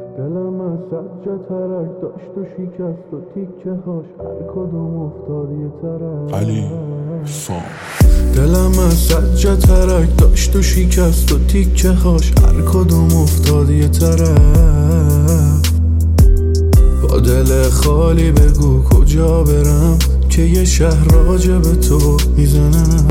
دلم از سجه ترک داشت و شکست و تیکه هاش هر کدوم افتاد یه طرف. علی فام دلم از سجه ترک داشت و شکست و تیکه هاش هر کدوم افتاد یه طرف. با دل خالی بگو کجا برم که یه شهر راجع به تو میزنه.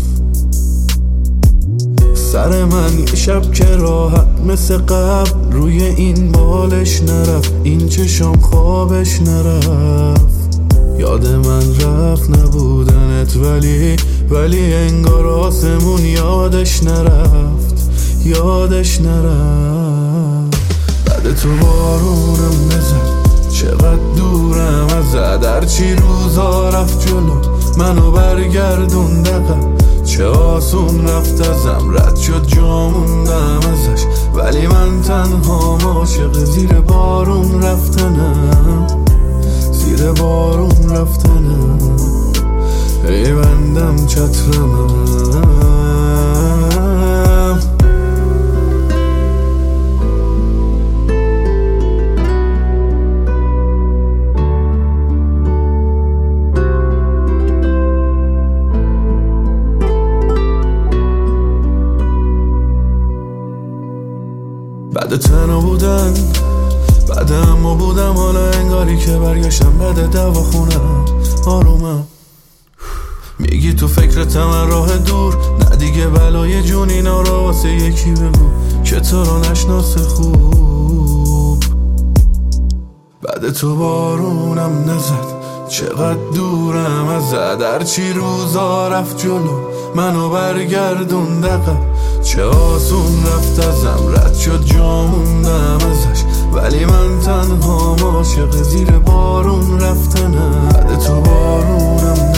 سر من یه شب که راحت مثل قبل روی این بالش نرفت، این چشم خوابش نرفت. یاد من رفت نبودنت ولی انگار آسمون یادش نرفت. بعد تو بارونم نزد چقدر دورم ازت، هرچی روزا رفت جلو منو برگردون دقم. چه آسون رفت ازم رد شد جا موندم ازش، ولی من تنها عاشق زیر بارون رفتنم. ای بندم چترمم. بعد تنها بودن بعد اما بودم، حالا انگاری که برگشتم بعد دواخونم. آرومم میگی تو فکرتم راه دور، نه دیگه بلای جون اینا را واسه یکی بگو که تو رو نشناسه خوب. بعد تو بارونم نزد چقدر دورم ازت، هرچی روزا رفت جلو منو برگردون دقم. چه آسون رفت ازم رد شد جا موندم ازش، ولی من تنها عاشق زیر بارون رفتنم. بعد تو بارونم